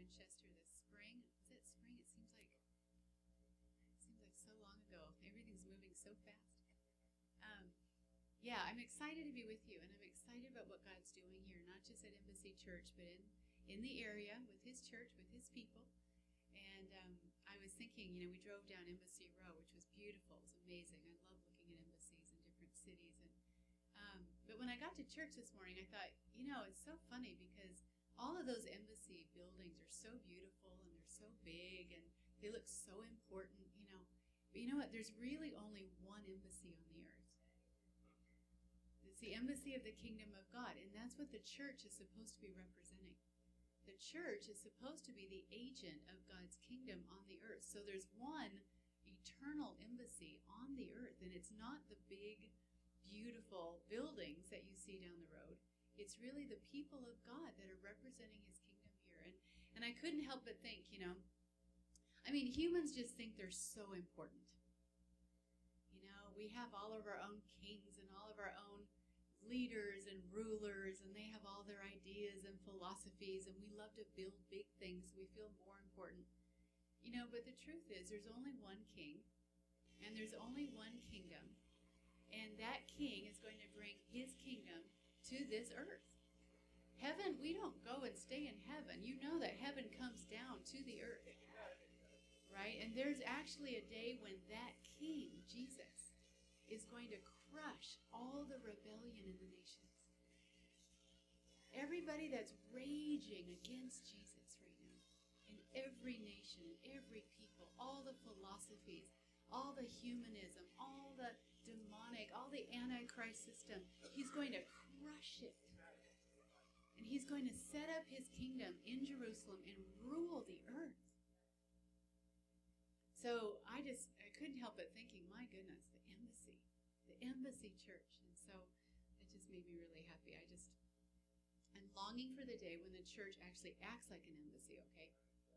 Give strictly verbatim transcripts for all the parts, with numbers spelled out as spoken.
Manchester this spring. Was it spring? It seems like it seems like so long ago. Everything's moving so fast. Um, yeah, I'm excited to be with you, and I'm excited about what God's doing here, not just at Embassy Church, but in in the area with His church, with His people. And um, I was thinking, you know, we drove down Embassy Row, which was beautiful. It was amazing. I love looking at embassies in different cities. And um, but when I got to church this morning, I thought, you know, it's so funny because all of those embassy buildings are so beautiful and they're so big and they look so important, you know. But you know what? There's really only one embassy on the earth. It's the embassy of the kingdom of God, and that's what the church is supposed to be representing. The church is supposed to be the agent of God's kingdom on the earth. So there's one eternal embassy on the earth, and it's not the big, beautiful buildings that you see down the road. It's really the people of God that are representing His kingdom here. And, and I couldn't help but think, you know, I mean, humans just think they're so important. You know, we have all of our own kings and all of our own leaders and rulers, and they have all their ideas and philosophies, and we love to build big things. We feel more important. You know, but the truth is there's only one king, and there's only one kingdom, and that king is going to bring his kingdom to this earth. Heaven, we don't go and stay in heaven. You know that heaven comes down to the earth, right? And there's actually a day when that king, Jesus, is going to crush all the rebellion in the nations. Everybody that's raging against Jesus right now, in every nation, in every people, all the philosophies, all the humanism, all the demonic, all the antichrist system, he's going to crush it. And he's going to set up his kingdom in Jerusalem and rule the earth. So I just, I couldn't help but thinking, my goodness, the embassy. The embassy church. And so it just made me really happy. I just, I'm longing for the day when the church actually acts like an embassy, okay?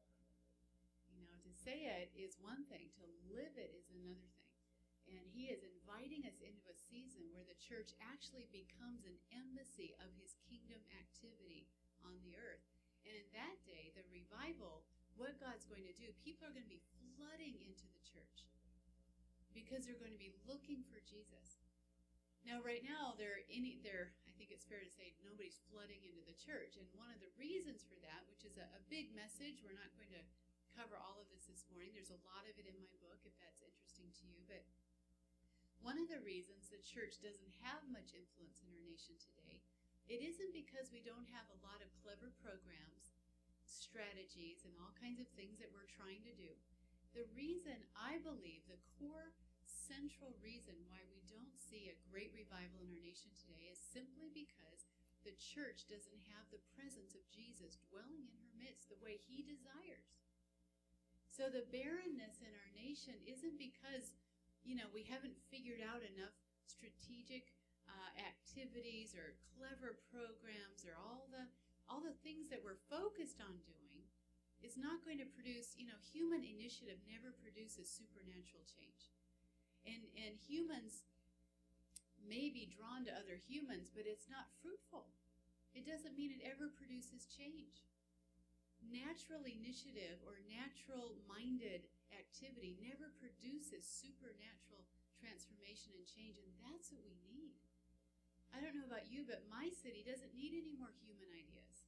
You know, to say it is one thing, to live it is another thing. And He is inviting us into a season where the church actually becomes an embassy of His kingdom activity on the earth. And in that day, the revival, what God's going to do, people are going to be flooding into the church, because they're going to be looking for Jesus. Now, right now, they're any, they're, I think it's fair to say nobody's flooding into the church. And one of the reasons for that, which is a, a big message, we're not going to cover all of this this morning. There's a lot of it in my book, if that's interesting to you. But one of the reasons the church doesn't have much influence in our nation today, it isn't because we don't have a lot of clever programs, strategies, and all kinds of things that we're trying to do. The reason, I believe, the core central reason why we don't see a great revival in our nation today is simply because the church doesn't have the presence of Jesus dwelling in her midst the way He desires. So the barrenness in our nation isn't because, you know, we haven't figured out enough strategic uh, activities or clever programs or all the all the things that we're focused on doing. Is not going to produce, you know, human initiative never produces supernatural change. And and humans may be drawn to other humans, but it's not fruitful. It doesn't mean it ever produces change. Natural initiative or natural-minded activity never produces supernatural transformation and change, and that's what we need. I don't know about you, but my city doesn't need any more human ideas.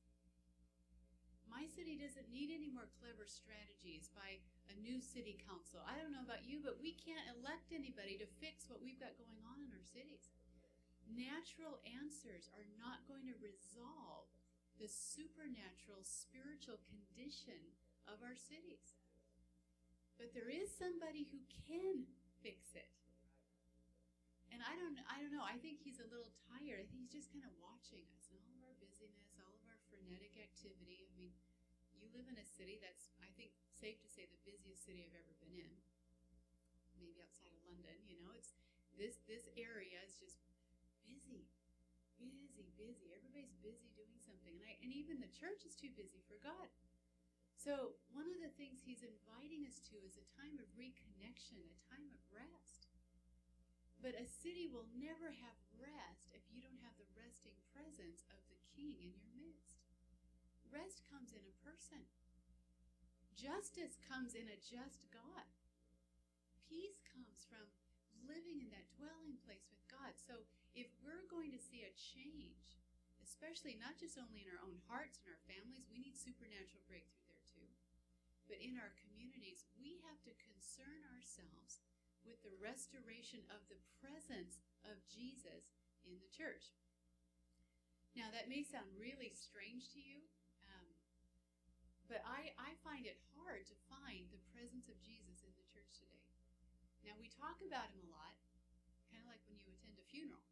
My city doesn't need any more clever strategies by a new city council. I don't know about you, but we can't elect anybody to fix what we've got going on in our cities. Natural answers are not going to resolve the supernatural spiritual condition of our cities. But there is somebody who can fix it. And I don't I don't know, I think He's a little tired. I think He's just kind of watching us and all of our busyness, all of our frenetic activity. I mean, you live in a city that's, I think, safe to say the busiest city I've ever been in. Maybe outside of London, you know, it's this this area is just busy. Busy, busy. Everybody's busy doing something. And I and even the church is too busy for God. So one of the things He's inviting us to is a time of reconnection, a time of rest. But a city will never have rest if you don't have the resting presence of the King in your midst. Rest comes in a person. Justice comes in a just God. Peace comes from living in that dwelling place with God. So if we're going to see a change, especially not just only in our own hearts and our families, we need supernatural breakthrough there too. But in our communities, we have to concern ourselves with the restoration of the presence of Jesus in the church. Now, that may sound really strange to you, um, but I, I find it hard to find the presence of Jesus in the church today. Now, we talk about him a lot, kind of like when you attend a funeral.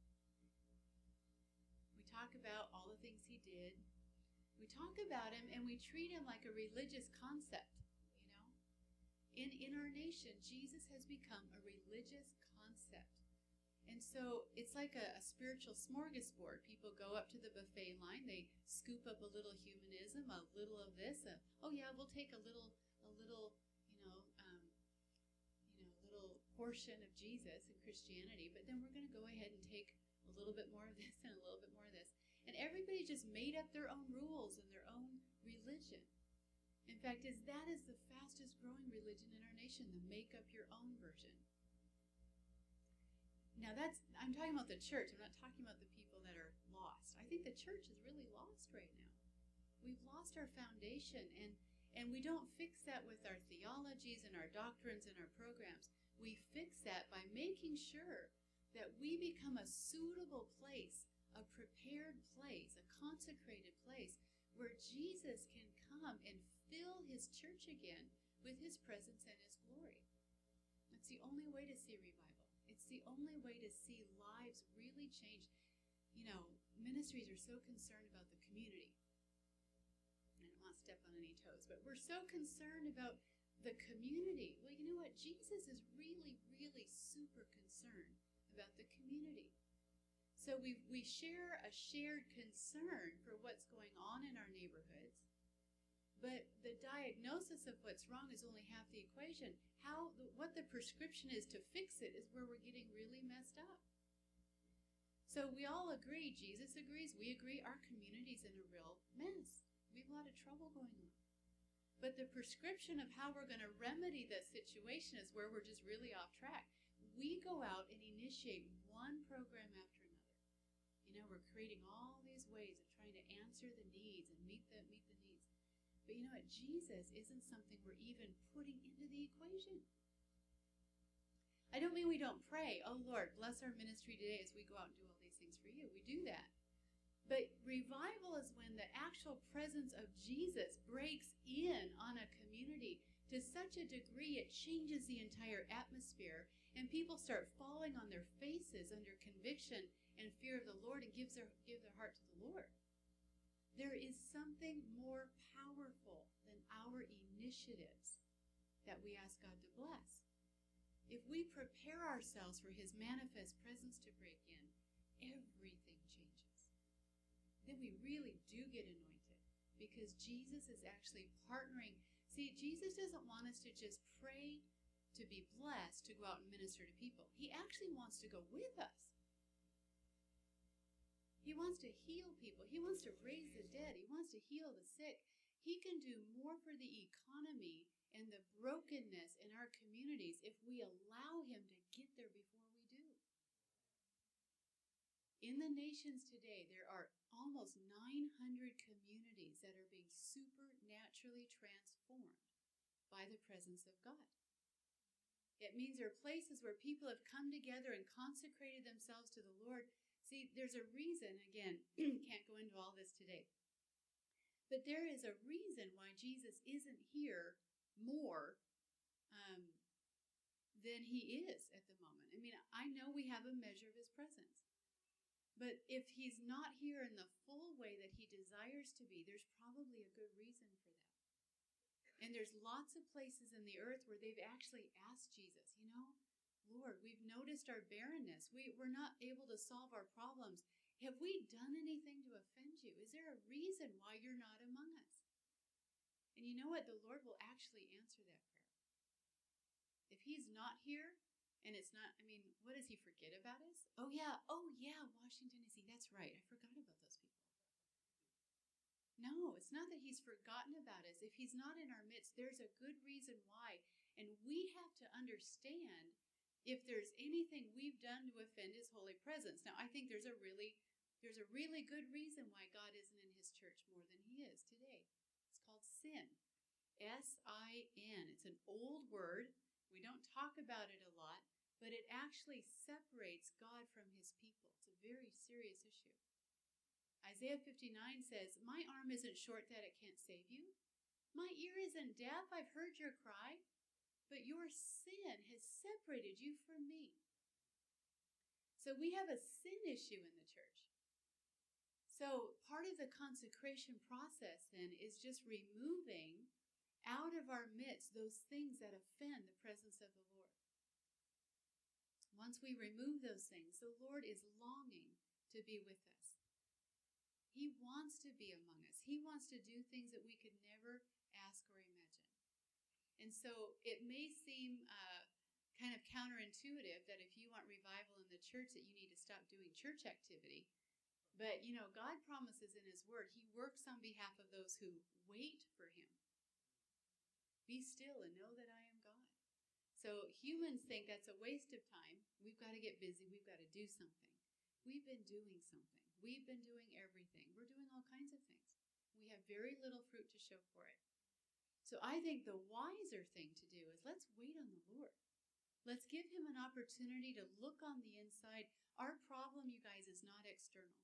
We talk about all the things he did. We talk about him and we treat him like a religious concept, you know. In, in our nation, Jesus has become a religious concept. And so it's like a, a spiritual smorgasbord. People go up to the buffet line, they scoop up a little humanism, a little of this. A, oh yeah, we'll take a little, a little, you know, um, you know, little portion of Jesus and Christianity. But then we're going to go ahead and take a little bit more of this and a little bit more of this. And everybody just made up their own rules and their own religion. In fact, is that is the fastest growing religion in our nation, the make up your own version. Now that's, I'm talking about the church. I'm not talking about the people that are lost. I think the church is really lost right now. We've lost our foundation, and, and we don't fix that with our theologies and our doctrines and our programs. We fix that by making sure that we become a suitable place, a prepared place, a consecrated place where Jesus can come and fill his church again with his presence and his glory. That's the only way to see revival. It's the only way to see lives really change. You know, ministries are so concerned about the community. I don't want to step on any toes, but we're so concerned about the community. Well, you know what? Jesus is really, really super concerned about the community. So we we share a shared concern for what's going on in our neighborhoods, but the diagnosis of what's wrong is only half the equation. How what the prescription is to fix it is where we're getting really messed up. So we all agree, Jesus agrees, we agree, our community's in a real mess. We have a lot of trouble going on. But the prescription of how we're going to remedy the situation is where we're just really off track. We go out and initiate one program after another. You know, we're creating all these ways of trying to answer the needs and meet the meet the needs. But you know what? Jesus isn't something we're even putting into the equation. I don't mean we don't pray, oh Lord, bless our ministry today as we go out and do all these things for you. We do that. But revival is when the actual presence of Jesus breaks in on a community to such a degree it changes the entire atmosphere, and people start falling on their faces under conviction and fear of the Lord and gives their, give their heart to the Lord. There is something more powerful than our initiatives that we ask God to bless. If we prepare ourselves for his manifest presence to break in, everything changes. Then we really do get anointed because Jesus is actually partnering. See, Jesus doesn't want us to just pray to be blessed to go out and minister to people. He actually wants to go with us. He wants to heal people. He wants to raise the dead. He wants to heal the sick. He can do more for the economy and the brokenness in our communities if we allow him to get there before we do. In the nations today, there are almost nine hundred communities that are being supernaturally transformed by the presence of God. It means there are places where people have come together and consecrated themselves to the Lord. See, there's a reason, again, can't go into all this today, but there is a reason why Jesus isn't here more um, than he is at the moment. I mean, I know we have a measure of his presence, but if he's not here in the full way that he desires to be, there's probably a good reason for that. And there's lots of places in the earth where they've actually asked Jesus, you know, Lord, we've noticed our barrenness. We, we're not able to solve our problems. Have we done anything to offend you? Is there a reason why you're not among us? And you know what? The Lord will actually answer that prayer. If he's not here, and it's not, I mean, what does he forget about us? Oh yeah, oh yeah, Washington, D C, that's right. I forgot about those people. No, it's It's not that he's forgotten about us. If he's not in our midst, there's a good reason why. And we have to understand if there's anything we've done to offend his holy presence. Now, I think there's a really, there's a really good reason why God isn't in his church more than he is today. It's called sin. S I N. It's an old word. We don't talk about it a lot, but it actually separates God from his people. It's a very serious issue. Isaiah fifty-nine says, my arm isn't short that it can't save you. My ear isn't deaf. I've heard your cry. But your sin has separated you from me. So we have a sin issue in the church. So part of the consecration process then is just removing out of our midst those things that offend the presence of the Lord. Once we remove those things, the Lord is longing to be with us. He wants to be among us. He wants to do things that we could never ask or imagine. And so it may seem uh, kind of counterintuitive that if you want revival in the church that you need to stop doing church activity. But, you know, God promises in his word, he works on behalf of those who wait for him. Be still and know that I am God. So humans think that's a waste of time. We've got to get busy. We've got to do something. We've been doing something. We've been doing everything. We're doing all kinds of things. We have very little fruit to show for it. So I think the wiser thing to do is let's wait on the Lord. Let's give him an opportunity to look on the inside. Our problem, you guys, is not external.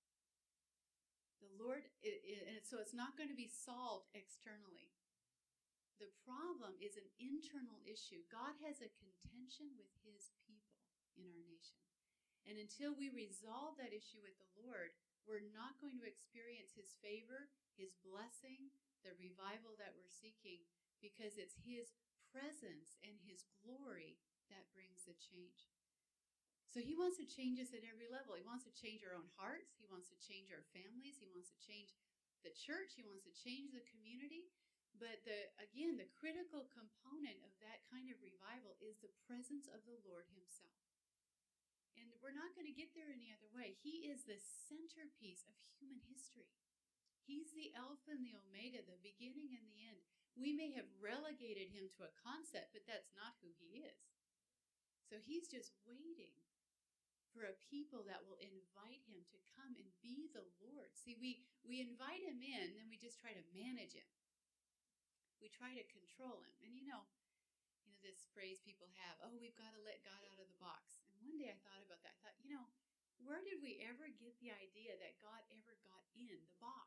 The Lord, it, it, and so it's not going to be solved externally. The problem is an internal issue. God has a contention with his people in our nation. And until we resolve that issue with the Lord, we're not going to experience his favor, his blessing, the revival that we're seeking, because it's his presence and his glory that brings the change. So he wants to change us at every level. He wants to change our own hearts. He wants to change our families. He wants to change the church. He wants to change the community. But the again, the critical component of that kind of revival is the presence of the Lord himself. And we're not going to get there any other way. He is the centerpiece of human history. He's the Alpha and the Omega, the beginning and the end. We may have relegated him to a concept, but that's not who he is. So he's just waiting for a people that will invite him to come and be the Lord. See, we, we invite him in, then we just try to manage him. We try to control him. And you know, you know this phrase people have, oh, we've got to let God out of the box. And one day I thought about that. I thought, you know, where did we ever get the idea that God ever got in the box?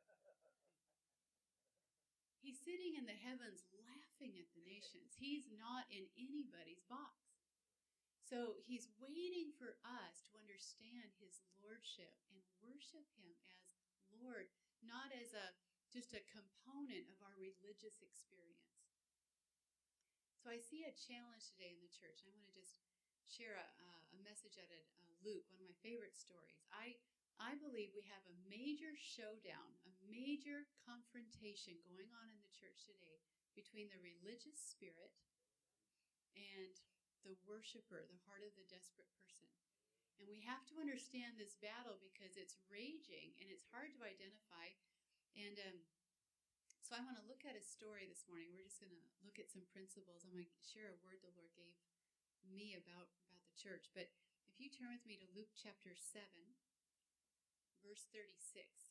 He's sitting in the heavens laughing at the nations. He's not in anybody's box. So he's waiting for us to understand his lordship and worship him as Lord, not as a just a component of our religious experience. So I see a challenge today in the church. I want to just share a, a message out of uh, Luke, one of my favorite stories. I I believe we have a major showdown, a major confrontation going on in the church today between the religious spirit and the worshiper, the heart of the desperate person. And we have to understand this battle because it's raging and it's hard to identify. And um, so I want to look at a story this morning. We're just going to look at some principles. I'm going to share a word the Lord gave me about, about the church. But if you turn with me to Luke chapter seven, verse thirty-six.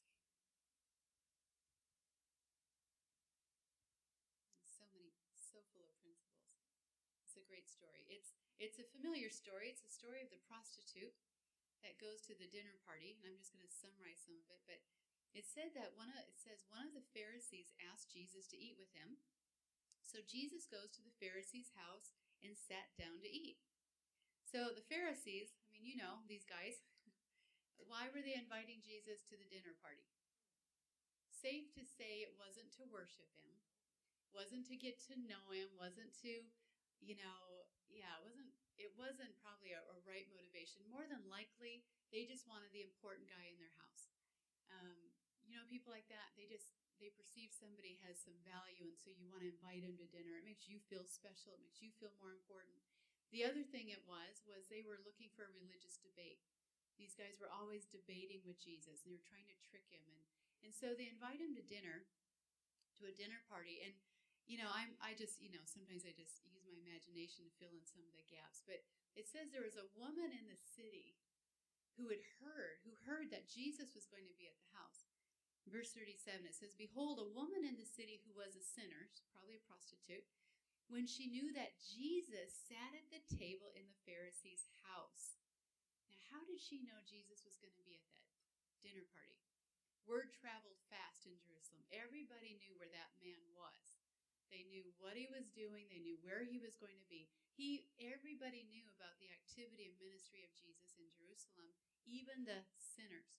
So many, so full of principles. It's a great story. It's it's a familiar story. It's a story of the prostitute that goes to the dinner party, and I'm just going to summarize some of it. But it said that one of it says one of the Pharisees asked Jesus to eat with him. So Jesus goes to the Pharisee's house and sat down to eat. So the Pharisees, I mean, you know, these guys, why were they inviting Jesus to the dinner party? Safe to say it wasn't to worship him, wasn't to get to know him, wasn't to, you know, yeah, it wasn't, it wasn't probably a, a right motivation. More than likely, they just wanted the important guy in their house. Um, you know, people like that, they just, they perceive somebody has some value, and so you want to invite him to dinner. It makes you feel special. It makes you feel more important. The other thing it was, was they were looking for a religious debate. These guys were always debating with Jesus. They were trying to trick him. And, And so they invite him to dinner, to a dinner party. And, you know, I'm, I just, you know, sometimes I just use my imagination to fill in some of the gaps. But it says there was a woman in the city who had heard, who heard that Jesus was going to be at the house. Verse thirty-seven, it says, "Behold, a woman in the city who was a sinner," probably a prostitute, "when she knew that Jesus sat at the table in the Pharisee's house." Now, how did she know Jesus was going to be at that dinner party? Word traveled fast in Jerusalem. Everybody knew where that man was. They knew what he was doing. They knew where he was going to be. He, everybody knew about the activity and ministry of Jesus in Jerusalem, even the sinners.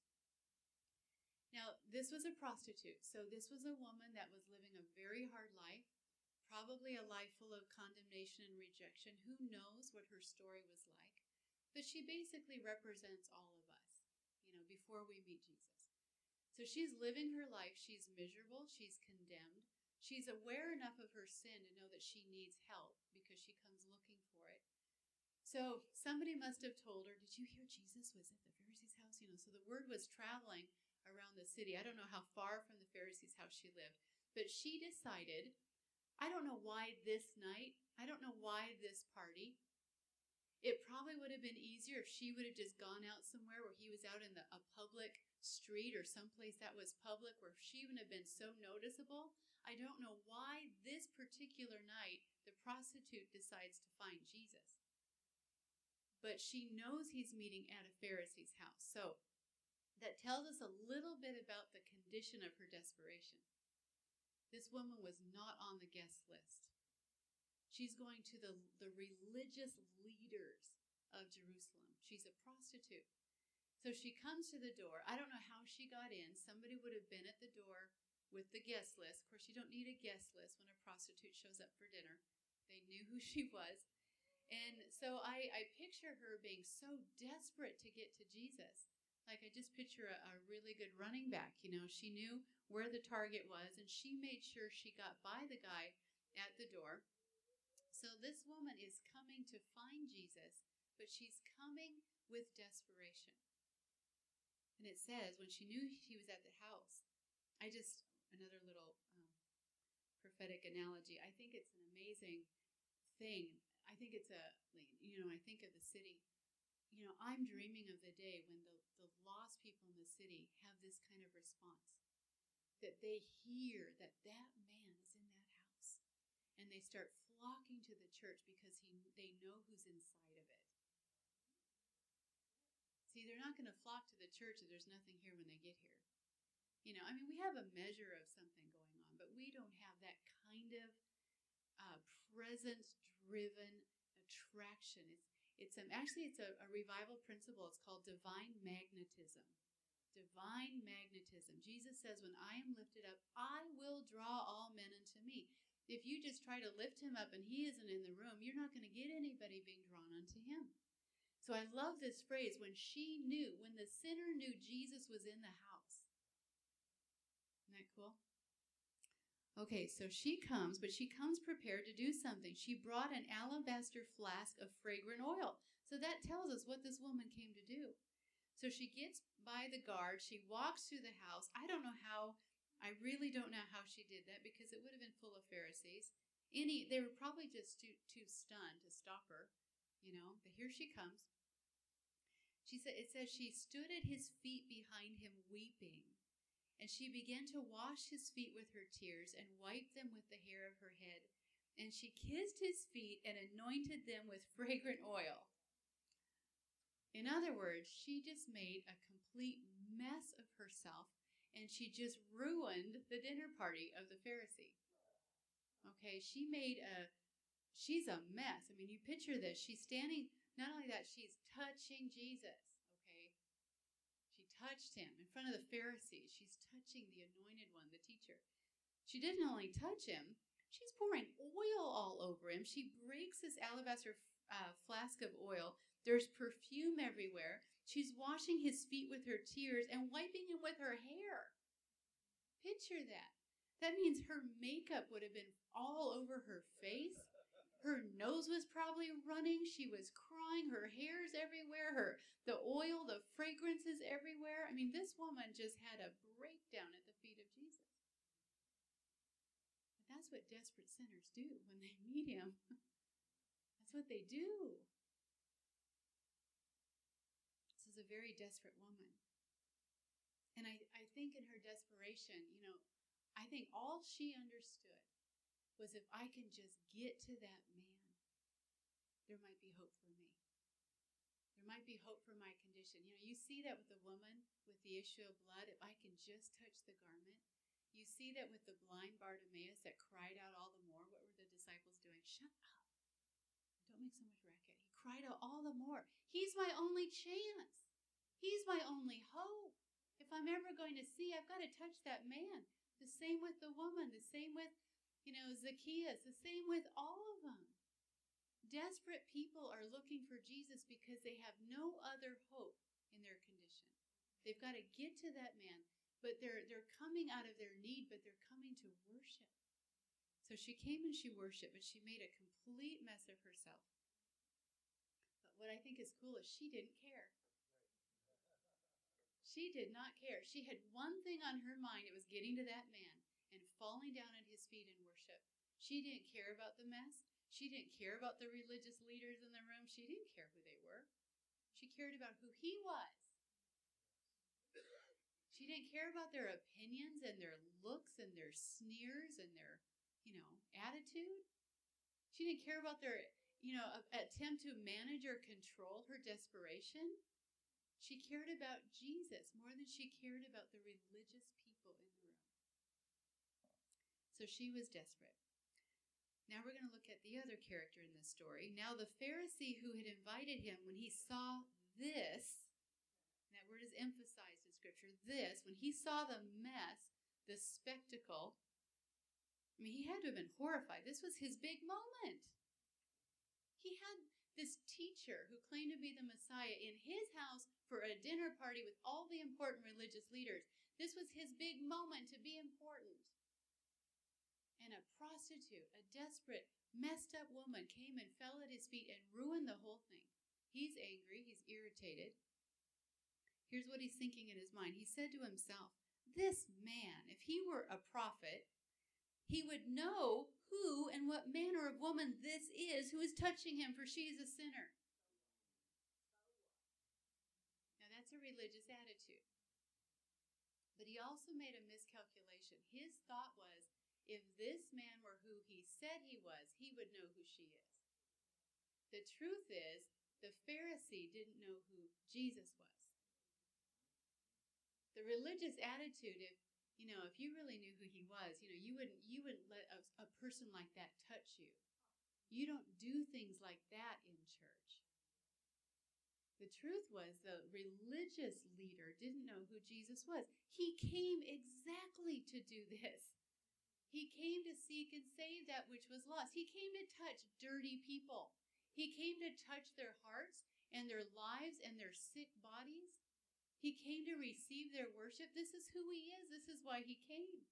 Now, this was a prostitute. So this was a woman that was living a very hard life, probably a life full of condemnation and rejection. Who knows what her story was like? But she basically represents all of us, you know, before we meet Jesus. So she's living her life. She's miserable. She's condemned. She's aware enough of her sin to know that she needs help because she comes looking for it. So somebody must have told her, "Did you hear Jesus was at the Pharisee's house?" You know, so the word was traveling around the city. I don't know how far from the Pharisee's house she lived, but she decided, I don't know why this night, I don't know why this party. It probably would have been easier if she would have just gone out somewhere where he was out in the, a public street or someplace that was public where she wouldn't have been so noticeable. I don't know why this particular night the prostitute decides to find Jesus. But she knows he's meeting at a Pharisee's house. So that tells us a little bit about the condition of her desperation. This woman was not on the guest list. She's going to the, the religious leaders of Jerusalem. She's a prostitute. So she comes to the door. I don't know how she got in. Somebody would have been at the door with the guest list. Of course, you don't need a guest list when a prostitute shows up for dinner. They knew who she was. And so I, I picture her being so desperate to get to Jesus. Like I just picture a, a really good running back. You know, she knew where the target was, and she made sure she got by the guy at the door. So this woman is coming to find Jesus, but she's coming with desperation. And it says, when she knew he was at the house, I just, another little um, prophetic analogy, I think it's an amazing thing. I think it's a, you know, I think of the city. You know, I'm dreaming of the day when the, the lost people in the city have this kind of response. That they hear that that man is in that house. And they start flocking to the church because he, they know who's inside of it. See, they're not going to flock to the church if there's nothing here when they get here. You know, I mean, we have a measure of something going on, but we don't have that kind of uh, presence-driven attraction. It's It's um, actually it's a, a revival principle. It's called divine magnetism. Divine magnetism. Jesus says, "When I am lifted up, I will draw all men unto me." If you just try to lift him up and he isn't in the room, you're not going to get anybody being drawn unto him. So I love this phrase, when she knew, when the sinner knew Jesus was in the house. Isn't that cool? Okay, so she comes, but she comes prepared to do something. She brought an alabaster flask of fragrant oil. So that tells us what this woman came to do. So she gets by the guard. She walks through the house. I don't know how, I really don't know how she did that because it would have been full of Pharisees. Any, they were probably just too, too stunned to stop her, you know, but here she comes. She said, it says she stood at his feet behind him weeping. And she began to wash his feet with her tears and wipe them with the hair of her head. And she kissed his feet and anointed them with fragrant oil. In other words, she just made a complete mess of herself, and she just ruined the dinner party of the Pharisee. Okay, she made a, she's a mess. I mean, you picture this. She's standing, not only that, she's touching Jesus, okay? She touched him in front of the Pharisees. She's touching the anointed one, the teacher. She didn't only touch him, she's pouring oil all over him. She breaks this alabaster uh, flask of oil. There's perfume everywhere. She's washing his feet with her tears and wiping him with her hair. Picture that. That means her makeup would have been all over her face. Her nose was probably running. She was crying. Her hair's everywhere. Her the oil, the fragrances everywhere. I mean, this woman just had a breakdown at the that's what desperate sinners do when they meet him. That's what they do. This is a very desperate woman. And I, I think in her desperation, you know, I think all she understood was if I can just get to that man, there might be hope for me. There might be hope for my condition. You know, you see that with the woman with the issue of blood. If I can just touch the garment. You see that with the blind Bartimaeus that cried out all the more. What were the disciples doing? Shut up. Don't make so much racket. He cried out all the more. He's my only chance. He's my only hope. If I'm ever going to see, I've got to touch that man. The same with the woman. The same with, you know, Zacchaeus. The same with all of them. Desperate people are looking for Jesus because they have no other hope in their condition. They've got to get to that man, but they're they're coming out of their need, but they're coming to worship. So she came and she worshiped, but she made a complete mess of herself. But what I think is cool is she didn't care. She did not care. She had one thing on her mind. It was getting to that man and falling down at his feet in worship. She didn't care about the mess. She didn't care about the religious leaders in the room. She didn't care who they were. She cared about who he was. She didn't care about their opinions and their looks and their sneers and their, you know, attitude. She didn't care about their, you know, attempt to manage or control her desperation. She cared about Jesus more than she cared about the religious people in the room. So she was desperate. Now we're going to look at the other character in this story. Now the Pharisee who had invited him, when he saw this, and that word is emphasized in Scripture, this, when he saw the mess, the spectacle, I mean, he had to have been horrified. This was his big moment. He had this teacher who claimed to be the Messiah in his house for a dinner party with all the important religious leaders. This was his big moment to be important. And a prostitute, a desperate, messed up woman came and fell at his feet and ruined the whole thing. He's angry. He's irritated. Here's what he's thinking in his mind. He said to himself, this man, if he were a prophet, he would know who and what manner of woman this is who is touching him, for she is a sinner. Now that's a religious attitude. But he also made a miscalculation. His thought was, if this man were who he said he was, he would know who she is. The truth is, the Pharisee didn't know who Jesus was. The religious attitude, if you know, if you really knew who he was, you know, you wouldn't you wouldn't let a, a person like that touch you. You don't do things like that in church. The truth was the religious leader didn't know who Jesus was. He came exactly to do this. He came to seek and save that which was lost. He came to touch dirty people. He came to touch their hearts and their lives and their sick bodies. He came to receive their worship. This is who he is. This is why he came.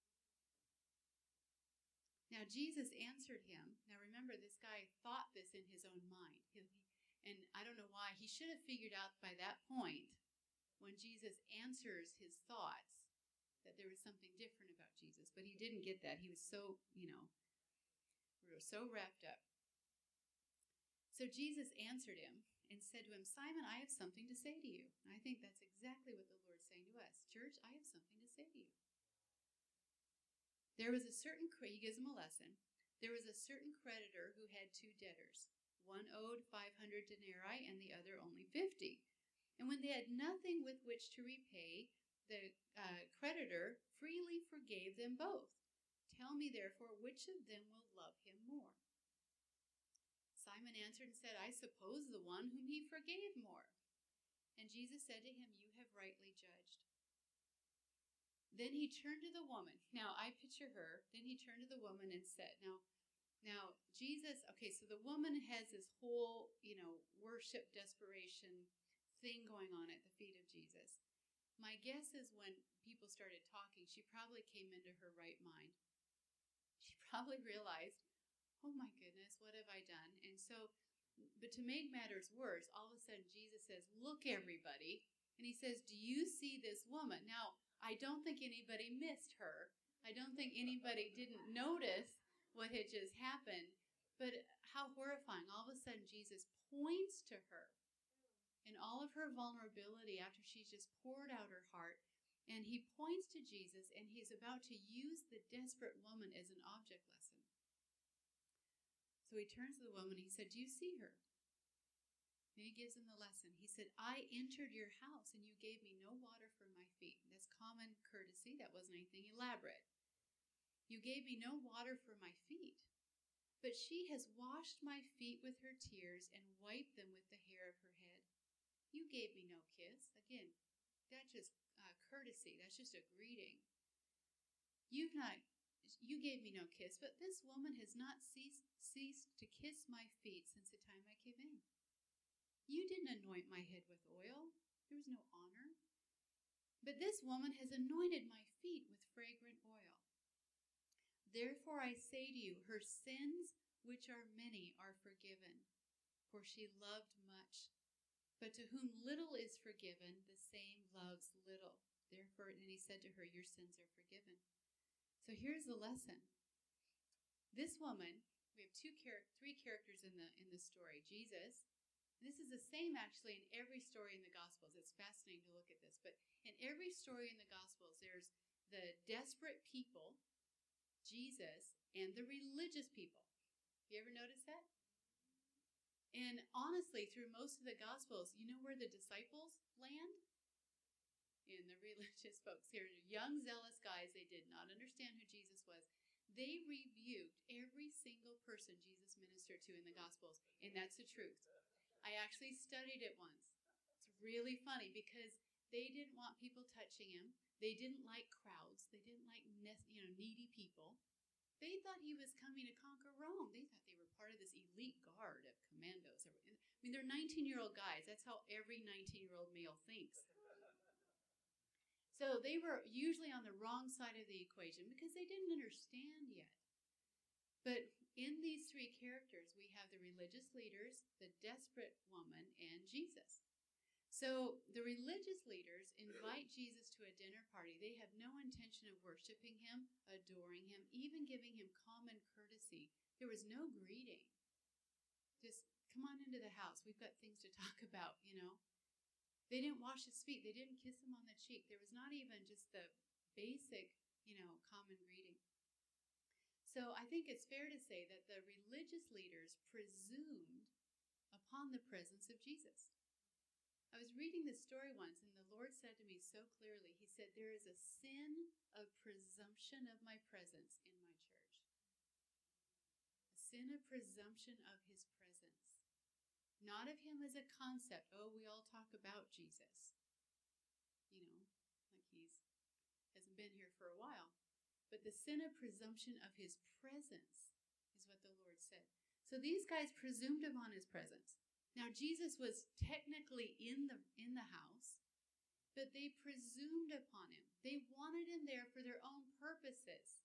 Now, Jesus answered him. Now, remember, this guy thought this in his own mind. He, and I don't know why. He should have figured out by that point, when Jesus answers his thoughts, that there was something different about Jesus. But he didn't get that. He was so, you know, we were so wrapped up. So Jesus answered him and said to him, Simon, I have something to say to you. And I think that's exactly what the Lord's saying to us. Church, I have something to say to you. There was a certain, he gives him a lesson. There was a certain creditor who had two debtors. One owed five hundred denarii and the other only fifty. And when they had nothing with which to repay, the uh, creditor freely forgave them both. Tell me, therefore, which of them will love him more? Simon answered and said, I suppose the one whom he forgave more. And Jesus said to him, you have rightly judged. Then he turned to the woman. Now, I picture her. Then he turned to the woman and said, now, now Jesus, okay, so the woman has this whole, you know, worship desperation thing going on at the feet of Jesus. My guess is when people started talking, she probably came into her right mind. She probably realized, oh my goodness, what have I done? And so, but to make matters worse, all of a sudden Jesus says, look everybody. And he says, do you see this woman? Now, I don't think anybody missed her. I don't think anybody didn't notice what had just happened. But how horrifying. All of a sudden, Jesus points to her in all of her vulnerability after she's just poured out her heart. And he points to Jesus, and he's about to use the desperate woman as an object lesson. So he turns to the woman, he said, do you see her? And he gives him the lesson. He said, I entered your house, and you gave me no water for my feet. That's common courtesy. That wasn't anything elaborate. You gave me no water for my feet. But she has washed my feet with her tears and wiped them with the hair of her head. You gave me no kiss. Again, that's just uh, courtesy. That's just a greeting. You've not, you gave me no kiss, but this woman has not ceased, ceased to kiss my feet since the time I came in. You didn't anoint my head with oil. There was no honor. But this woman has anointed my feet with fragrant oil. Therefore I say to you, her sins, which are many, are forgiven, for she loved much. But to whom little is forgiven, the same loves little. Therefore, and he said to her, your sins are forgiven. So here's the lesson. This woman, we have two char- three characters in the in the story. Jesus, this is the same actually in every story in the Gospels. It's fascinating to look at this. But in every story in the Gospels, there's the desperate people, Jesus, and the religious people. You ever notice that? And honestly, through most of the Gospels, you know where the disciples land? In the religious folks here. Young, zealous guys, they did not understand who Jesus was. They rebuked every single person Jesus ministered to in the Gospels. And that's the truth. I actually studied it once. It's really funny because they didn't want people touching him. They didn't like crowds. They didn't like you know needy people. They thought he was coming to conquer Rome. They thought they were part of this elite guard of commandos. I mean, they're nineteen-year-old guys. That's how every nineteen-year-old male thinks. So they were usually on the wrong side of the equation because they didn't understand yet. But in these three characters, we have the religious leaders, the desperate woman, and Jesus. So the religious leaders invite Jesus to a dinner party. They have no intention of worshiping him, adoring him, even giving him common courtesy. There was no greeting. Just come on into the house. We've got things to talk about, you know. They didn't wash his feet. They didn't kiss him on the cheek. There was not even just the basic, you know, common greeting. So I think it's fair to say that the religious leaders presumed upon the presence of Jesus. I was reading this story once, and the Lord said to me so clearly, he said, there is a sin of presumption of my presence in my church. A sin of presumption of his presence. Not of him as a concept. Oh, we all talk about Jesus. You know, like he's hasn't been here for a while. But the sin of presumption of his presence is what the Lord said. So these guys presumed upon his presence. Now, Jesus was technically in the in the house, but they presumed upon him. They wanted him there for their own purposes.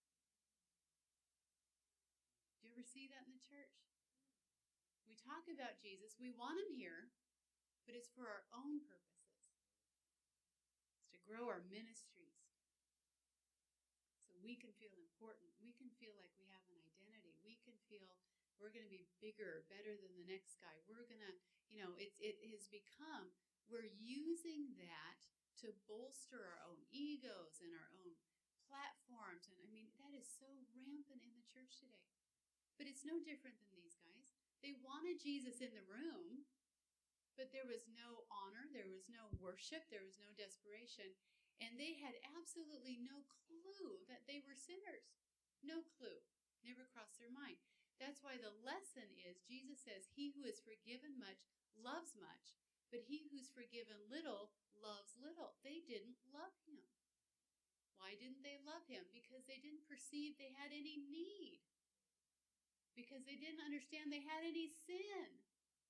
Do you ever see that in the church? We talk about Jesus. We want him here, but it's for our own purposes. It's to grow our ministries. So we can feel important. We can feel like we have an identity. We can feel we're going to be bigger, better than the next guy. We're going to, you know, it's, it has become, we're using that to bolster our own egos and our own platforms. And I mean, that is so rampant in the church today. But it's no different than these guys. They wanted Jesus in the room, but there was no honor. There was no worship. There was no desperation. And they had absolutely no clue that they were sinners. No clue. Never crossed their mind. That's why the lesson is, Jesus says, he who is forgiven much loves much, but he who's forgiven little loves little. They didn't love him. Why didn't they love him? Because they didn't perceive they had any need. Because they didn't understand they had any sin.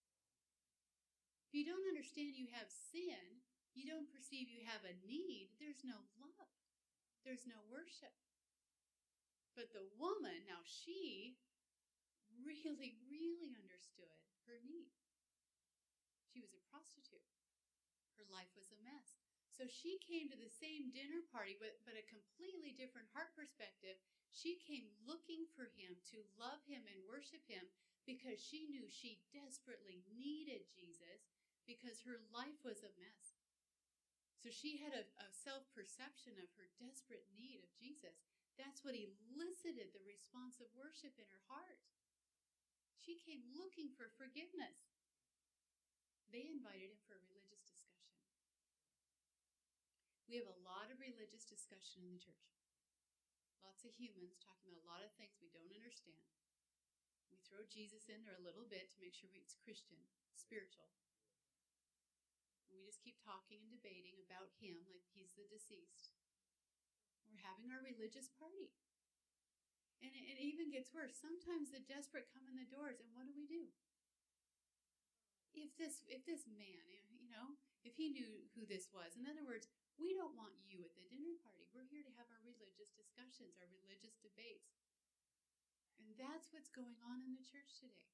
If you don't understand you have sin, you don't perceive you have a need, there's no love. There's no worship. But the woman, now she really, really understood her need. She was a prostitute. Her life was a mess. So she came to the same dinner party, but, but a completely different heart perspective. She came looking for him, to love him and worship him, because she knew she desperately needed Jesus, because her life was a mess. So she had a, a self-perception of her desperate need of Jesus. That's what elicited the response of worship in her heart. She came looking for forgiveness. They invited him for a religious discussion. We have a lot of religious discussion in the church. Lots of humans talking about a lot of things we don't understand. We throw Jesus in there a little bit to make sure it's Christian, spiritual. And we just keep talking and debating about him like he's the deceased. We're having our religious party. And it, it even gets worse. Sometimes the desperate come in the doors, and what do we do? If this, if this man, you know, if he knew who this was, in other words, we don't want you at the dinner party. We're here to have our religious discussions, our religious debates. And that's what's going on in the church today.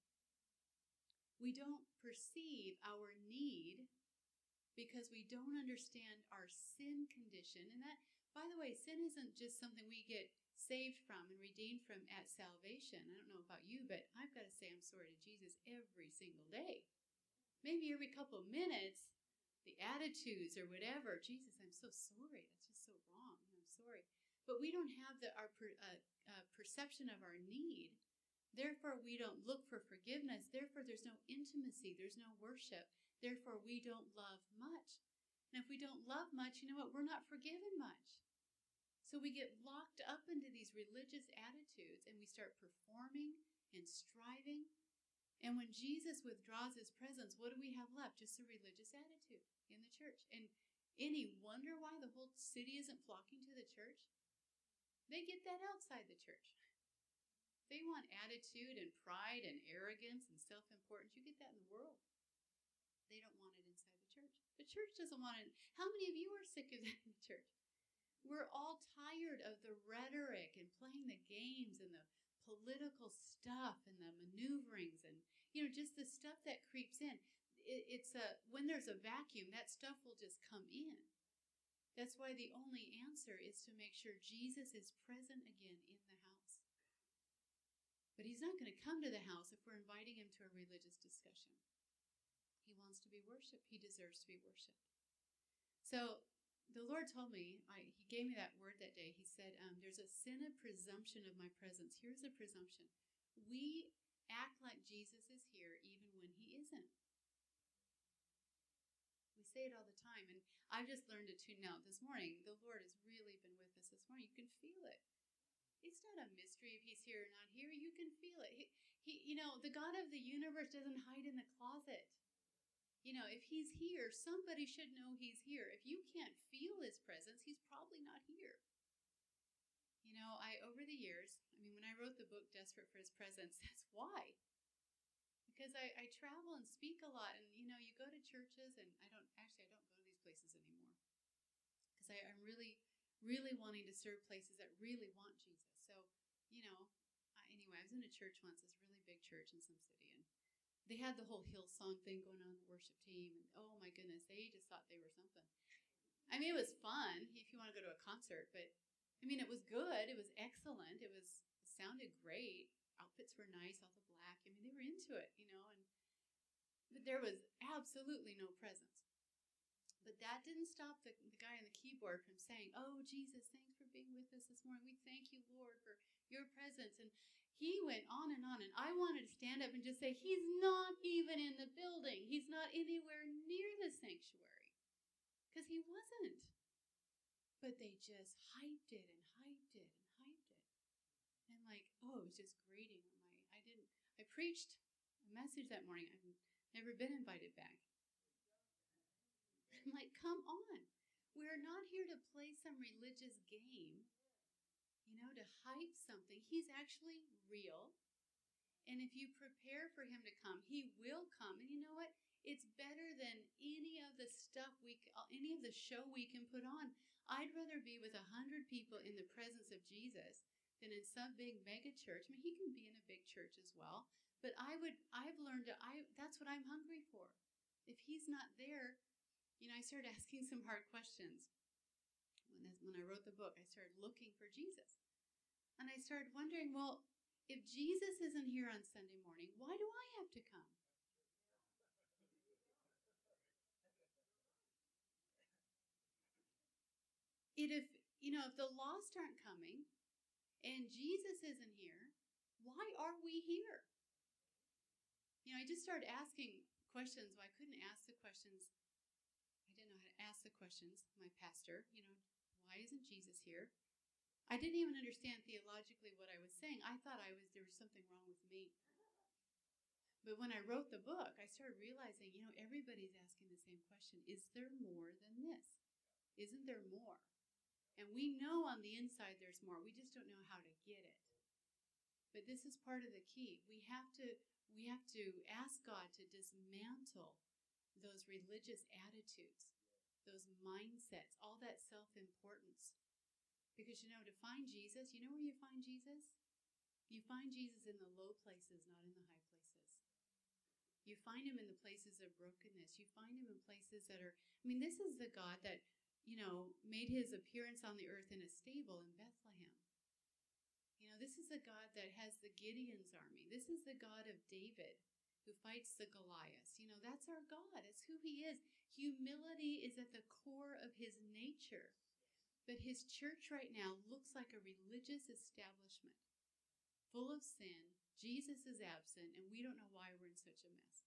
We don't perceive our need because we don't understand our sin condition. And that, by the way, sin isn't just something we get saved from and redeemed from at salvation. I don't know about you, but I've got to say I'm sorry to Jesus every single day. Maybe every couple of minutes, the attitudes or whatever, Jesus, I'm so sorry. That's just so wrong. I'm sorry. But we don't have the, our per, uh, uh, perception of our need. Therefore, we don't look for forgiveness. Therefore, there's no intimacy. There's no worship. Therefore, we don't love much. And if we don't love much, you know what? We're not forgiven much. So we get locked up into these religious attitudes and we start performing and striving. And when Jesus withdraws his presence, what do we have left? Just a religious attitude in the church. And any wonder why the whole city isn't flocking to the church? They get that outside the church. They want attitude and pride and arrogance and self-importance. You get that in the world. They don't want it inside the church. The church doesn't want it. How many of you are sick of that in the church? We're all tired of the rhetoric and playing the games and the political stuff and the maneuverings and, you know, just the stuff that creeps in. It, it's a, when there's a vacuum, that stuff will just come in. That's why the only answer is to make sure Jesus is present again in the house. But he's not going to come to the house if we're inviting him to a religious discussion. He wants to be worshipped. He deserves to be worshipped. So the Lord told me, I, he gave me that word that day. He said, um, there's a sin of presumption of my presence. Here's a presumption. We act like Jesus is here even when he isn't. We say it all the time. And I've just learned to tune out this morning. The Lord has really been with us this morning. You can feel it. It's not a mystery if he's here or not here. You can feel it. He, he, you know, the God of the universe doesn't hide in the closet. You know, if he's here, somebody should know he's here. If you can't feel his presence, he's probably not here. You know, I, over the years, I mean, when I wrote the book, Desperate for His Presence, that's why. Because I, I travel and speak a lot, and, you know, you go to churches, and I don't, actually, I don't go to these places anymore. Because I'm really, really wanting to serve places that really want Jesus. So, you know, I, anyway, I was in a church once, this really big church in some city, and they had the whole Hillsong thing going on, the worship team, and oh my goodness, they just thought they were something. I mean, it was fun if you want to go to a concert, but I mean, it was good. It was excellent. It was it sounded great. Outfits were nice, all the black. I mean, they were into it, you know, and but there was absolutely no presence. But that didn't stop the, the guy on the keyboard from saying, oh, Jesus, thanks for being with us this morning. We thank you, Lord, for your presence. And he went on and on, and I wanted to stand up and just say, he's not even in the building. He's not anywhere near the sanctuary. Because he wasn't. But they just hyped it and hyped it and hyped it. And like, oh, it was just grating on my, I didn't, I preached a message that morning. I've never been invited back. I'm like, come on. We're not here to play some religious game. You know, to hype something. He's actually real. And if you prepare for him to come, he will come. And you know what? It's better than any of the stuff we, any of the show we can put on. I'd rather be with a hundred people in the presence of Jesus than in some big mega church. I mean, he can be in a big church as well. But I would, I've learned, to, I that's what I'm hungry for. If he's not there, you know, I started asking some hard questions. When, when I wrote the book, I started looking for Jesus. And I started wondering, well, if Jesus isn't here on Sunday morning, why do I have to come? It if, you know, if the lost aren't coming and Jesus isn't here, why are we here? You know, I just started asking questions. Well, I couldn't ask the questions. I didn't know how to ask the questions. My pastor, you know, why isn't Jesus here? I didn't even understand theologically what I was saying. I thought I was there was something wrong with me. But when I wrote the book, I started realizing, you know, everybody's asking the same question. Is there more than this? Isn't there more? And we know on the inside there's more. We just don't know how to get it. But this is part of the key. We have to we have to ask God to dismantle those religious attitudes, those mindsets, all that self-importance. Because, you know, to find Jesus, you know where you find Jesus? You find Jesus in the low places, not in the high places. You find him in the places of brokenness. You find him in places that are, I mean, this is the God that, you know, made his appearance on the earth in a stable in Bethlehem. You know, this is the God that has the Gideon's army. This is the God of David who fights the Goliaths. You know, that's our God. It's who he is. Humility is at the core of his nature. But his church right now looks like a religious establishment full of sin. Jesus is absent, and we don't know why we're in such a mess.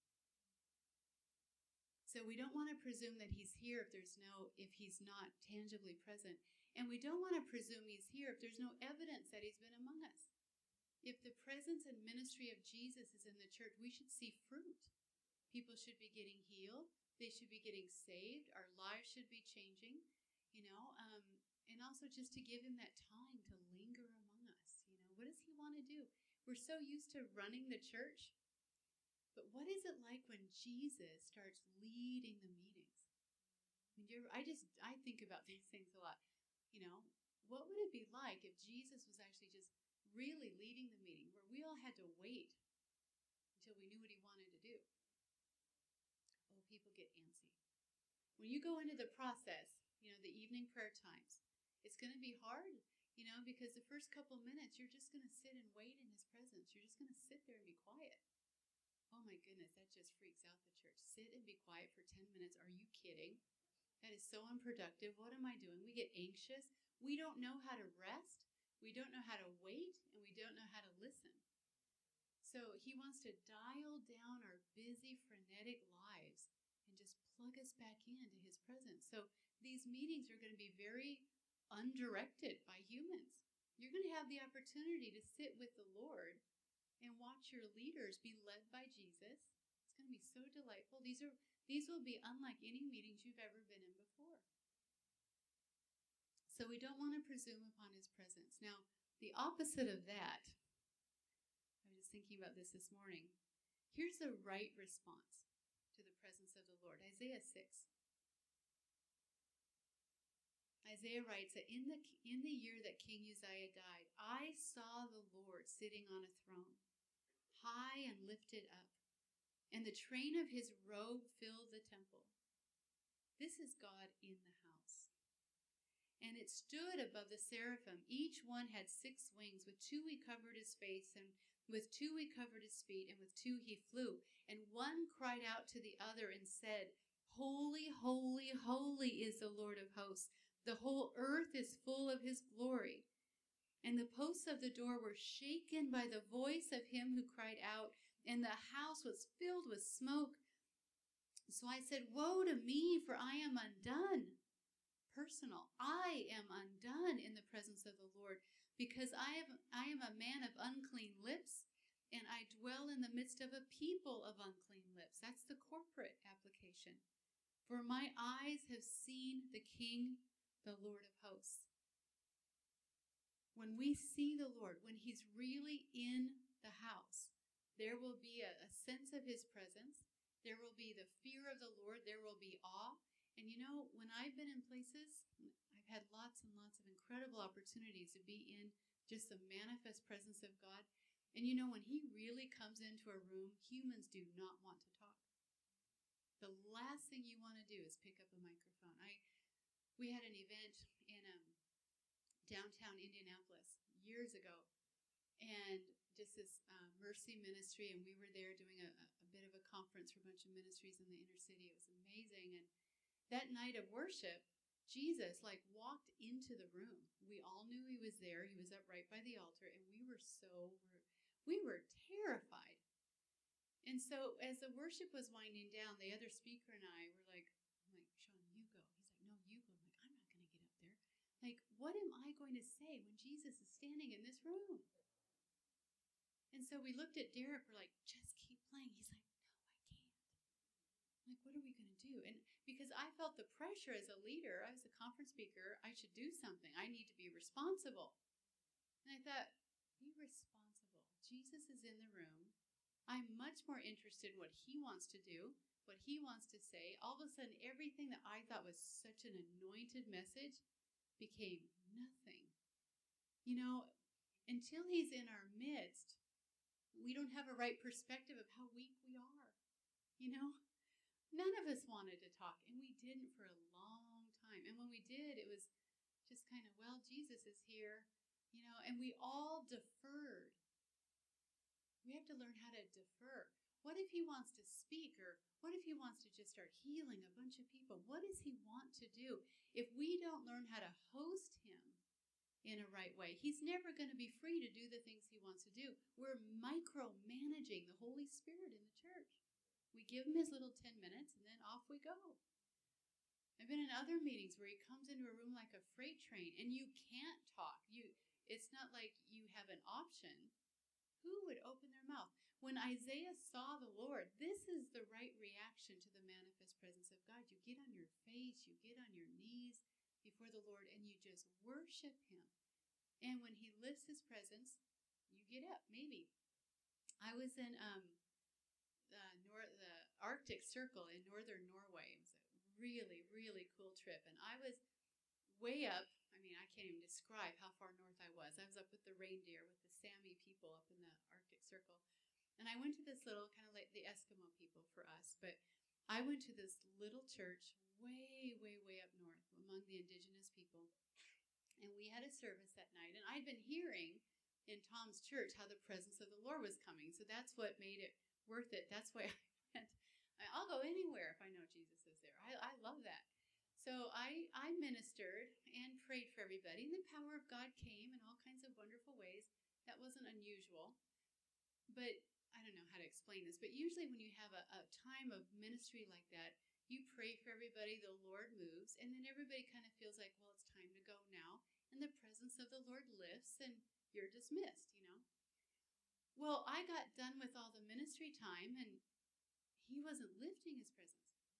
So we don't want to presume that he's here if there's no, if he's not tangibly present. And we don't want to presume he's here if there's no evidence that he's been among us. If the presence and ministry of Jesus is in the church, we should see fruit. People should be getting healed. They should be getting saved. Our lives should be changing, you know, um, and also just to give him that time to linger among us. You know, what does he want to do? We're so used to running the church. But what is it like when Jesus starts leading the meetings? I mean, you're, I just, I think about these things a lot. You know, what would it be like if Jesus was actually just really leading the meeting where we all had to wait until we knew what he wanted to do? Oh, people get antsy. When you go into the process, you know, the evening prayer times, it's going to be hard, you know, because the first couple minutes, you're just going to sit and wait in his presence. You're just going to sit there and be quiet. Oh my goodness, that just freaks out the church. Sit and be quiet for ten minutes. Are you kidding? That is so unproductive. What am I doing? We get anxious. We don't know how to rest. We don't know how to wait, and we don't know how to listen. So he wants to dial down our busy, frenetic lives and just plug us back into his presence. So these meetings are going to be very undirected by humans. You're going to have the opportunity to sit with the Lord and watch your leaders be led by Jesus. It's going to be so delightful. These are these will be unlike any meetings you've ever been in before. So we don't want to presume upon his presence. Now, the opposite of that, I was just thinking about this this morning. Here's the right response to the presence of the Lord. Isaiah six. Isaiah writes that in the, in the year that King Uzziah died, I saw the Lord sitting on a throne, high and lifted up, and the train of his robe filled the temple. This is God in the house. And it stood above the seraphim. Each one had six wings. With two he covered his face, and with two he covered his feet, and with two he flew. And one cried out to the other and said, Holy, holy, holy is the Lord of hosts. The whole earth is full of his glory. And the posts of the door were shaken by the voice of him who cried out, and the house was filled with smoke. So I said, Woe to me, for I am undone. Personal. I am undone in the presence of the Lord, because I am, I am a man of unclean lips, and I dwell in the midst of a people of unclean lips. That's the corporate application. For my eyes have seen the King, the Lord of hosts. When we see the Lord, when he's really in the house, there will be a, a sense of his presence. There will be the fear of the Lord. There will be awe. And you know, when I've been in places, I've had lots and lots of incredible opportunities to be in just the manifest presence of God. And you know, when he really comes into a room, humans do not want to talk. The last thing you want to do is pick up a microphone. I we had an event in um, downtown Indianapolis years ago, and just this uh, mercy ministry, and we were there doing a, a bit of a conference for a bunch of ministries in the inner city. It was amazing. And that night of worship, Jesus like walked into the room. We all knew he was there. He was up right by the altar, and we were so we were terrified. And so as the worship was winding down, the other speaker and I were like, I'm like, Sean, you go. He's like, no, you go. I'm like, I'm not going to get up there. Like, what am I going to say when Jesus is standing in this room? And so we looked at Derek. We're like, just keep playing. He's like, no, I can't. I'm like, what are we going to do? And because I felt the pressure as a leader, I was a conference speaker, I should do something. I need to be responsible. And I thought, be responsible. Jesus is in the room. I'm much more interested in what he wants to do, what he wants to say. All of a sudden, everything that I thought was such an anointed message became nothing. You know, until he's in our midst, we don't have a right perspective of how weak we are. You know, none of us wanted to talk, and we didn't for a long time. And when we did, it was just kind of, well, Jesus is here, you know, and we all deferred. We have to learn how to defer. What if he wants to speak, or what if he wants to just start healing a bunch of people? What does he want to do? If we don't learn how to host him in a right way, he's never going to be free to do the things he wants to do. We're micromanaging the Holy Spirit in the church. We give him his little ten minutes, and then off we go. I've been in other meetings where he comes into a room like a freight train, and you can't talk. You, it's not like you have an option. Who would open their mouth? When Isaiah saw the Lord, this is the right reaction to the manifest presence of God. You get on your face, you get on your knees before the Lord, and you just worship him. And when he lifts his presence, you get up. Maybe. I was in um, the, Nor- the Arctic Circle in northern Norway. It was a really, really cool trip. And I was way up. I mean, I can't even describe how far north I was. I was up with the reindeer, with the Sami people up in the Arctic Circle. And I went to this little, kind of like the Eskimo people for us, but I went to this little church way, way, way up north among the indigenous people. And we had a service that night. And I'd been hearing in Tom's church how the presence of the Lord was coming. So that's what made it worth it. That's why I went. I'll go anywhere if I know Jesus is there. I, I love that. So I, I ministered and prayed for everybody, and the power of God came in all kinds of wonderful ways. That wasn't unusual, but I don't know how to explain this, but usually when you have a, a time of ministry like that, you pray for everybody, the Lord moves, and then everybody kind of feels like, well, it's time to go now, and the presence of the Lord lifts, and you're dismissed, you know. Well, I got done with all the ministry time, and he wasn't lifting his presence.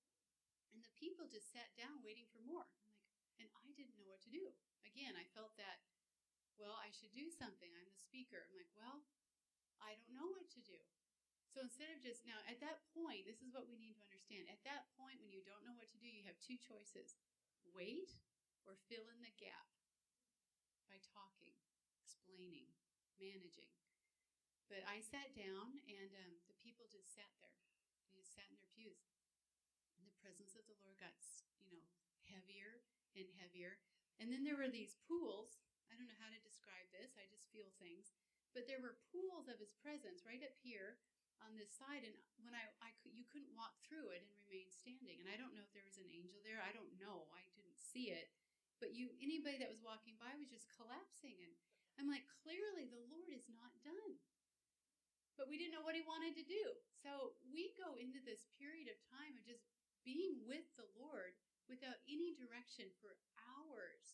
And the people just sat down waiting for more. I'm like, and I didn't know what to do. Again, I felt that, well, I should do something. I'm the speaker. I'm like, well, I don't know what to do. So instead of just, now at that point, this is what we need to understand. At that point, when you don't know what to do, you have two choices. Wait or fill in the gap by talking, explaining, managing. But I sat down, and um, the people just sat there. They just sat in their pews. And the presence of the Lord got, you know, heavier and heavier. And then there were these pools. I don't know how to describe this. I just feel things. But there were pools of his presence right up here on this side. And when I, I could, you couldn't walk through it and remain standing. And I don't know if there was an angel there. I don't know. I didn't see it. But you, anybody that was walking by was just collapsing. And I'm like, clearly the Lord is not done. But we didn't know what he wanted to do. So we go into this period of time of just being with the Lord without any direction for hours.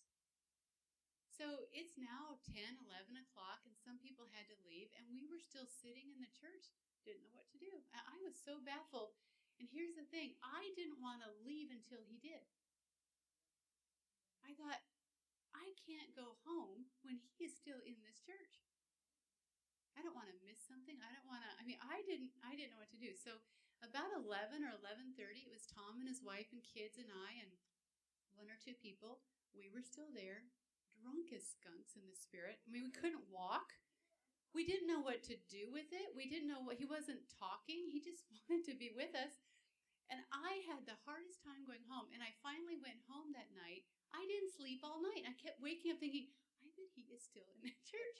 So it's now ten, eleven o'clock, and some people had to leave, and we were still sitting in the church, didn't know what to do. I was so baffled. And here's the thing, I didn't want to leave until he did. I thought, I can't go home when he is still in this church. I don't want to miss something. I don't want to, I mean, I didn't, I didn't know what to do. So about eleven or eleven thirty, it was Tom and his wife and kids and I and one or two people. We were still there, drunk as skunks in the spirit. I mean, we couldn't walk. We didn't know what to do with it. We didn't know what, he wasn't talking. He just wanted to be with us. And I had the hardest time going home. And I finally went home that night. I didn't sleep all night. I kept waking up thinking, I bet he is still in that church.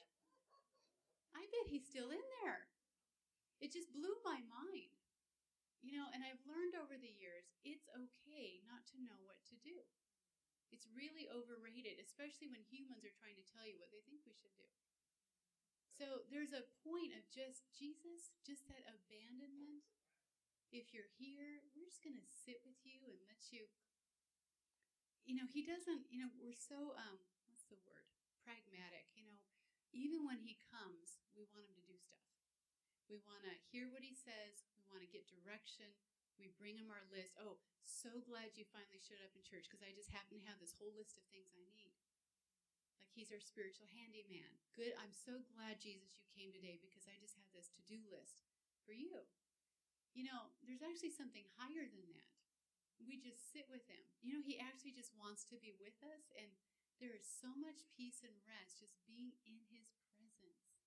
I bet he's still in there. It just blew my mind. You know, and I've learned over the years, it's okay not to know what to do. It's really overrated, especially when humans are trying to tell you what they think we should do. So there's a point of just, Jesus, just that abandonment. If you're here, we're just going to sit with you and let you, you know, he doesn't, you know, we're so, um, what's the word? Pragmatic. You know, even when he comes, we want him to do stuff. We want to hear what he says. We want to get direction. We bring him our list. Oh, so glad you finally showed up in church because I just happen to have this whole list of things I need. Like he's our spiritual handyman. Good. I'm so glad, Jesus, you came today because I just have this to-do list for you. You know, there's actually something higher than that. We just sit with him. You know, he actually just wants to be with us, and there is so much peace and rest just being in his presence.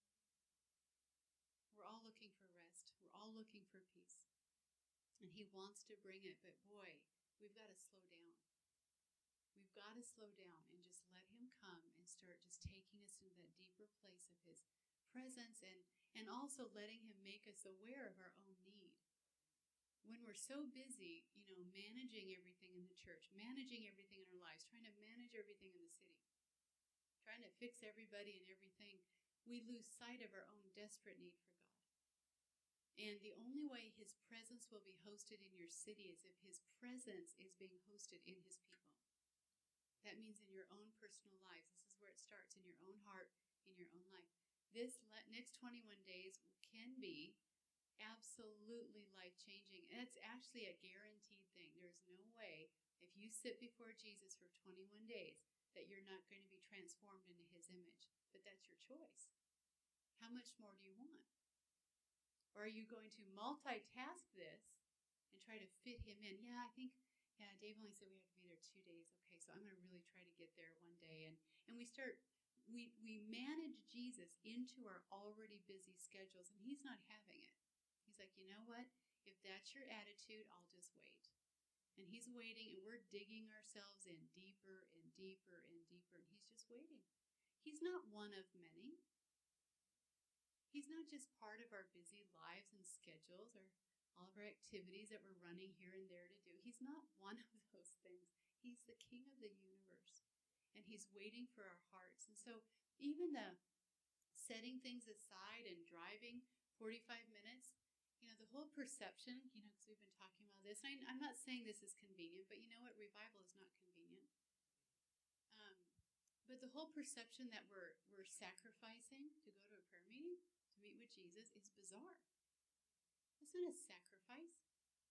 We're all looking for rest. We're all looking for peace. And he wants to bring it, but boy, we've got to slow down. We've got to slow down and just let him come and start just taking us into that deeper place of his presence, and, and also letting him make us aware of our own need. When we're so busy, you know, managing everything in the church, managing everything in our lives, trying to manage everything in the city, trying to fix everybody and everything, we lose sight of our own desperate need for God. And the only way his presence will be hosted in your city is if his presence is being hosted in his people. That means in your own personal lives. This is where it starts, in your own heart, in your own life. This next twenty-one days can be absolutely life-changing. And it's actually a guaranteed thing. There's no way, if you sit before Jesus for twenty-one days, that you're not going to be transformed into his image. But that's your choice. How much more do you want? Or are you going to multitask this and try to fit him in? Yeah, I think, yeah, Dave only said we have to be there two days. Okay, so I'm going to really try to get there one day. And, and we start, we, we manage Jesus into our already busy schedules, and he's not having it. He's like, you know what? If that's your attitude, I'll just wait. And he's waiting, and we're digging ourselves in deeper and deeper and deeper, and he's just waiting. He's not one of many. He's not just part of our busy lives and schedules or all of our activities that we're running here and there to do. He's not one of those things. He's the King of the universe, and he's waiting for our hearts. And so even the setting things aside and driving forty-five minutes, you know, the whole perception, you know, because we've been talking about this. I, I'm not saying this is convenient, but you know what? Revival is not convenient. Um, but the whole perception that we're we're sacrificing to go to a prayer meeting, to meet with Jesus, is bizarre. It's not a sacrifice.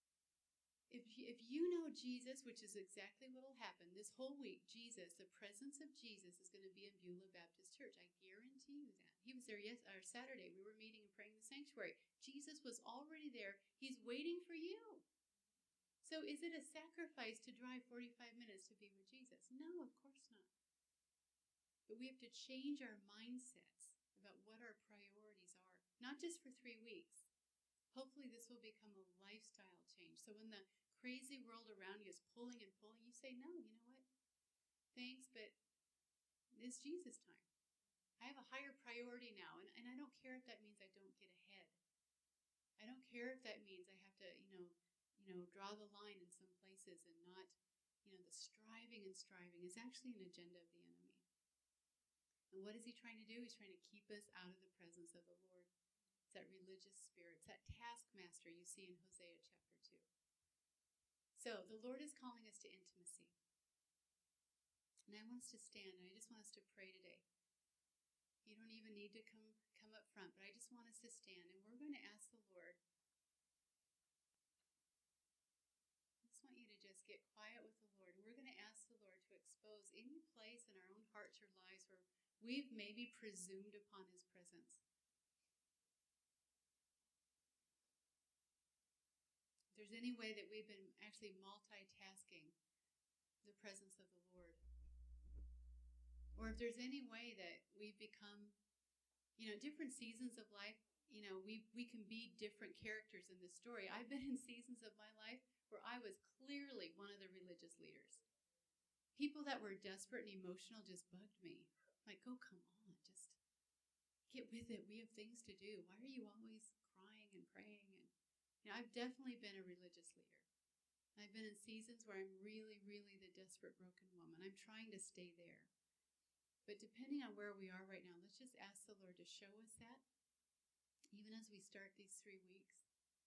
If you, if you know Jesus, which is exactly what will happen this whole week, Jesus, the presence of Jesus is going to be in Beulah Baptist Church. I guarantee you that. He was there yes, or Saturday. We were meeting and praying in the sanctuary. Jesus was already there. He's waiting for you. So is it a sacrifice to drive forty-five minutes to be with Jesus? No, of course not. But we have to change our mindsets about what our priorities are, not just for three weeks. Hopefully this will become a lifestyle change. So when the crazy world around you is pulling and pulling, you say, no, you know what? Thanks, but it's Jesus time. I have a higher priority now, and, and I don't care if that means I don't get ahead. I don't care if that means I have to, you know, you know, draw the line in some places and not, you know, the striving and striving is actually an agenda of the enemy. And what is he trying to do? He's trying to keep us out of the presence of the Lord. It's that religious spirit. It's that taskmaster you see in Hosea chapter two. So the Lord is calling us to intimacy. And I want us to stand, and I just want us to pray today. You don't even need to come, come up front, but I just want us to stand, and we're going to ask the Lord. I just want you to just get quiet with the Lord, and we're going to ask the Lord to expose any place in our own hearts or lives where we've maybe presumed upon his presence. If there's any way that we've been actually multitasking the presence of the Lord, or if there's any way that we've become, you know, different seasons of life, you know, we we can be different characters in this story. I've been in seasons of my life where I was clearly one of the religious leaders. People that were desperate and emotional just bugged me. Like, oh, come on, just get with it. We have things to do. Why are you always crying and praying? And you know, I've definitely been a religious leader. I've been in seasons where I'm really, really the desperate, broken woman. I'm trying to stay there. But depending on where we are right now, let's just ask the Lord to show us that, even as we start these three weeks.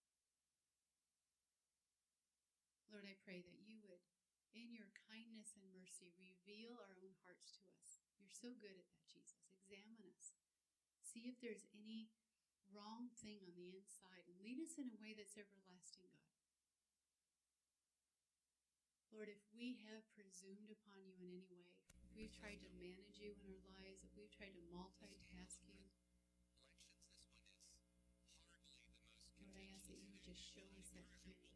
Lord, I pray that you would, in your kindness and mercy, reveal our own hearts to us. You're so good at that, Jesus. Examine us. See if there's any wrong thing on the inside and lead us in a way that's everlasting, God. Lord, if we have presumed upon you in any way, if we've tried to manage you in our lives, if we've tried to multitask you, Lord, I ask that you would just show us that clearly.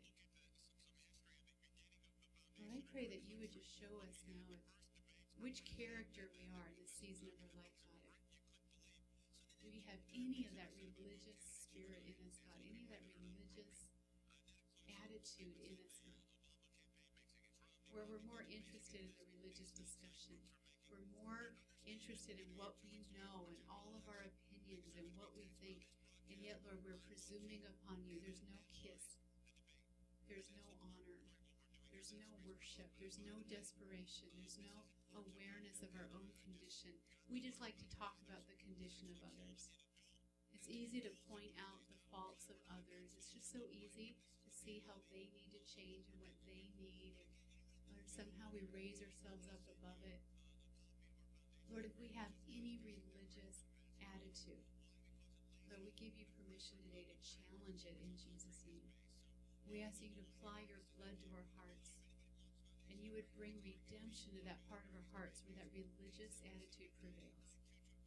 Lord, I pray that you would just show us now which character we are in this season of our life, God. Do we have any of that religious spirit in us, God? Any of that religious attitude in us, God? Where we're more interested in the religious discussion. We're more interested in what we know and all of our opinions and what we think. And yet, Lord, we're presuming upon you. There's no kiss. There's no honor. There's no worship. There's no desperation. There's no awareness of our own condition. We just like to talk about the condition of others. It's easy to point out the faults of others. It's just so easy to see how they need to change and what they need. And Lord, somehow we raise ourselves up above it. Lord, if we have any religious attitude, Lord, we give you permission today to challenge it in Jesus' name. We ask you to apply your blood to our hearts, and you would bring redemption to that part of our hearts where that religious attitude prevails.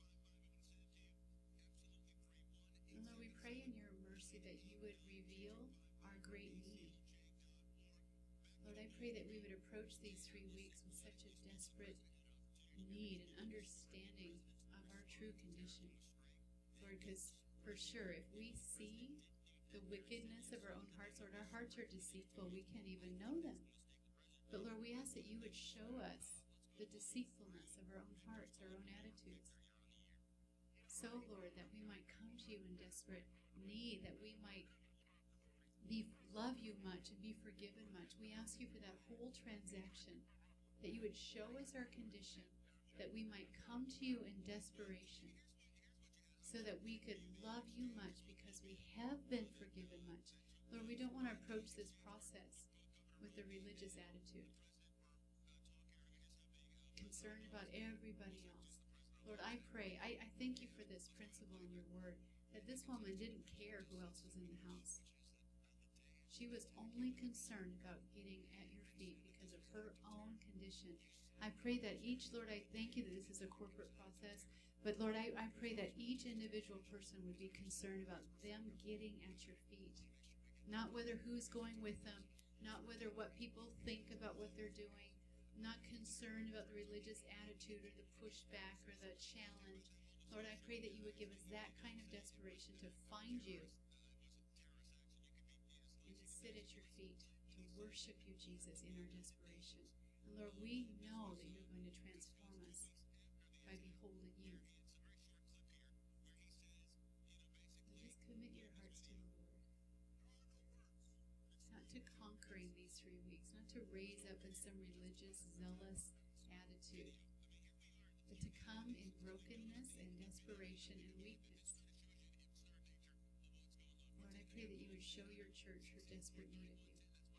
And Lord, we pray in your mercy that you would reveal our great need. Lord, I pray that we would approach these three weeks with such a desperate need and understanding of our true condition. Lord, because for sure, if we see the wickedness of our own hearts, Lord, our hearts are deceitful. We can't even know them. But Lord, we ask that you would show us the deceitfulness of our own hearts, our own attitudes. So, Lord, that we might come to you in desperate need, that we might be, love you much and be forgiven much. We ask you for that whole transaction, that you would show us our condition, that we might come to you in desperation, so that we could love you much because we have been forgiven much. Lord, we don't want to approach this process with a religious attitude, concerned about everybody else. Lord, I pray, I, I thank you for this principle in your word, that this woman didn't care who else was in the house. She was only concerned about getting at your feet because of her own condition. I pray that each, Lord, I thank you that this is a corporate process, but Lord, I, I pray that each individual person would be concerned about them getting at your feet. Not whether who's going with them, not whether what people think about what they're doing, not concerned about the religious attitude or the pushback or the challenge. Lord, I pray that you would give us that kind of desperation to find you and to sit at your feet, to worship you, Jesus, in our desperation. And Lord, we know that you're going to transform us by beholding you. So just commit your hearts to the Lord. Not to conquering these three weeks, not to raise up in some religious, zealous attitude, but to come in brokenness and desperation and weakness. Lord, I pray that you would show your church her desperate need of you.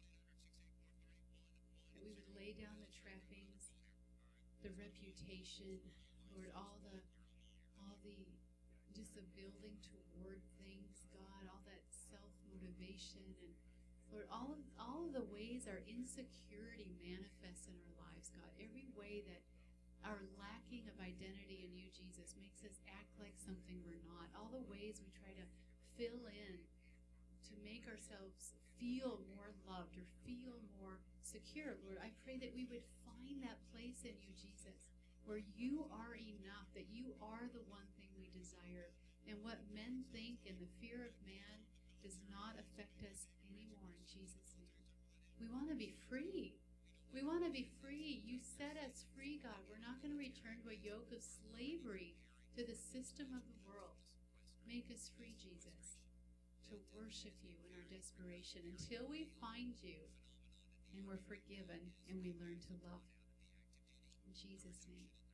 That we would lay down the trappings, the reputation, Lord, all the, all the, just the building toward things, God, all that self-motivation, and Lord, all of, all of the ways our insecurity manifests in our lives, God, every way that our lacking of identity in you, Jesus, makes us act like something we're not, all the ways we try to fill in to make ourselves feel more loved or feel more secure, Lord, I pray that we would find that place in you, Jesus, where you are enough, that you are the one thing we desire, and what men think and the fear of man does not affect us anymore in Jesus' name. We want to be free. We want to be free. You set us free, God. We're not going to return to a yoke of slavery to the system of the world. Make us free, Jesus, to worship you in our desperation until we find you and we're forgiven and we learn to love. In Jesus' name.